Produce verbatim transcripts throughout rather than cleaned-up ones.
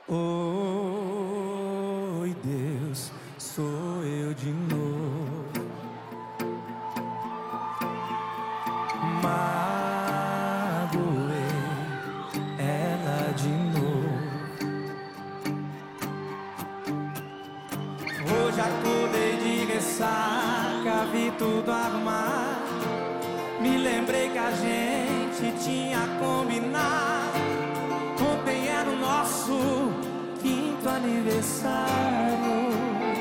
Oi, Deus, sou eu de novo. Magoei ela de novo. Hoje acordei de ressaca, vi tudo arrumado. Me lembrei que a gente tinha combinado. Ontem era o nosso quinto aniversário.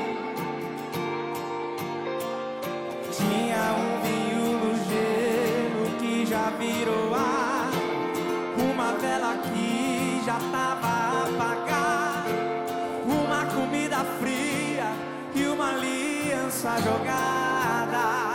Tinha um vinho no gelo que já virou ar, uma vela que já tava apagada, uma comida fria e uma aliança jogada.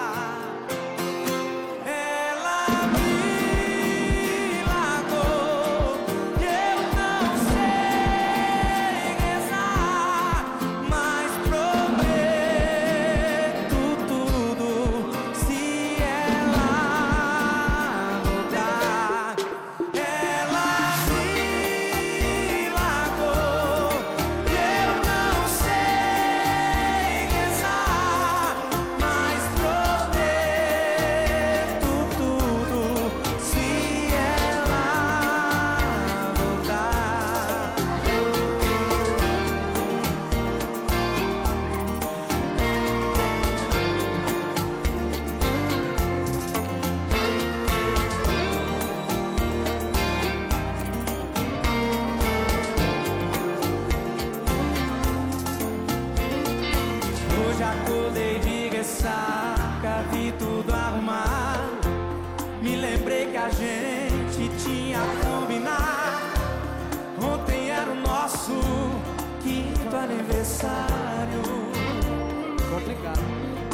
Hoje acordei de ressaca, vi tudo arrumado. Me lembrei que a gente tinha combinado. Ontem era o nosso quinto aniversário. Complicado.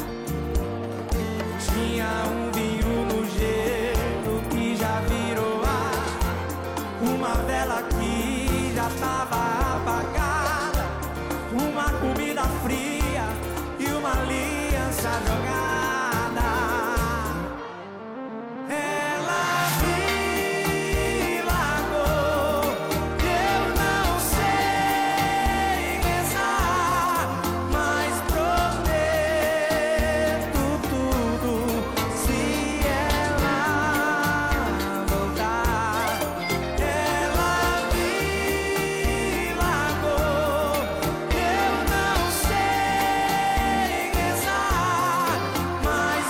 Tinha um vinho no gelo que já virou ar, uma vela que já tava apagada, uma comida fria e uma aliança jogada. Ela me largou, eu não sei rezar, mas prometo tudo se ela voltar. Ela me largou, eu não sei rezar, mas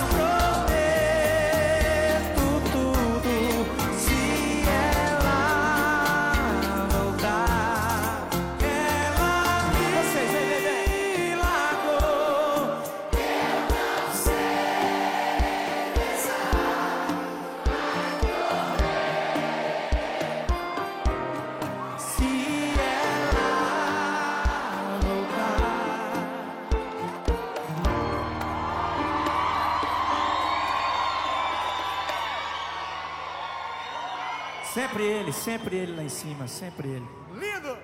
prometo tudo se ela voltar. Ela me largou, eu não sei rezar, se ela voltar. Sempre ele, sempre ele lá em cima, sempre ele. Lindo!